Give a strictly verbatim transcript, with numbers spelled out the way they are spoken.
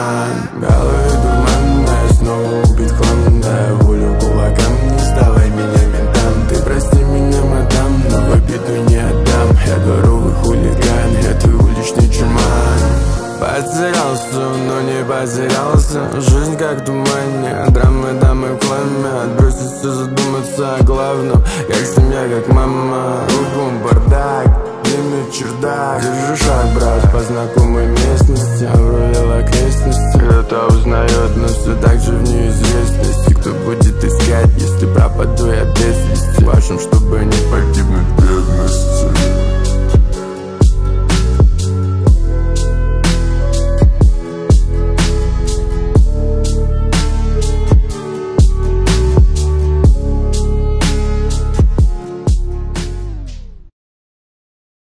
туман. Головы дурманная, снова убит хламная. Волю кулакам, не сдавай меня ментам. Ты прости меня, мадам, но в обиду не отдам. Я дворовый хулиган, я твой уличный чуман. Потерялся, но не потерялся. Жизнь как тумане, драмы, дамы в хламе. Отброситься, задуматься о главном. Как семья, как мама. Кругом бардак, длинный чердак. Держу шаг, брат, по знакомой местности. Обрулил окрестности. Кто-то узнает, но все так же в неизвестности. Кто будет искать, если пропаду я без вести? Вашим, чтобы не погибнуть в бедности.